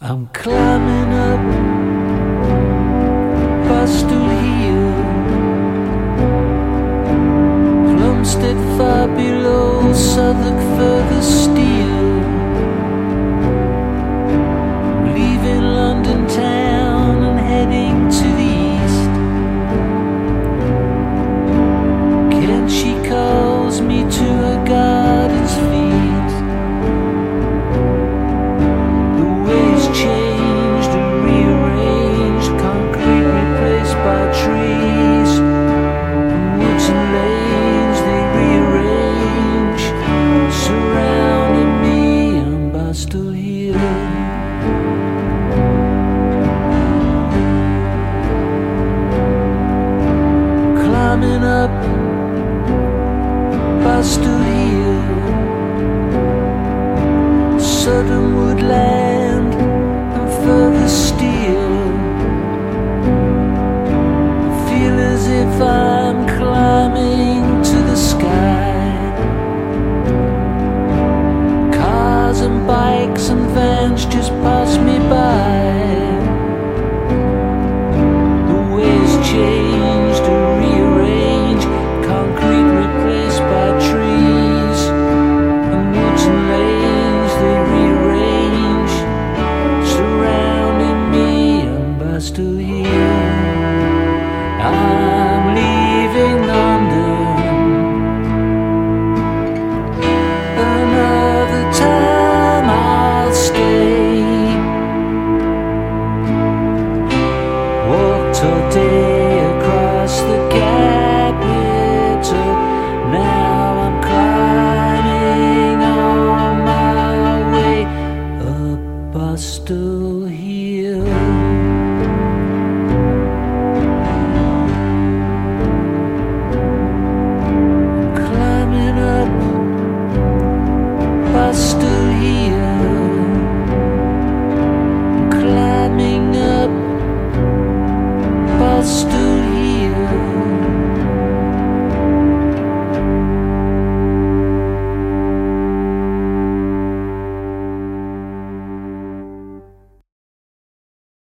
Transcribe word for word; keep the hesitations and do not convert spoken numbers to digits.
I'm climbing up Bastille Hill, Plumstead far below, Southwark further still. Leaving London town and heading to the east. Kent, she calls me to her garden's feet. Changed and rearranged, concrete replaced by trees, woods and lanes they rearrange, surrounding me on Bastille Hill. Climbing up Bastille Hill, southern woodland, further still. I feel as if I'm climbing to the sky. Cars and bikes and vans just pass me by. The ways changed and rearranged, concrete replaced by trees, and woods and lanes they rearrange, surrounding me on Bastille Hill. I'm leaving London another time I'll stay. Walked all day across the capital, now I'm climbing on my way up Bastille Hill.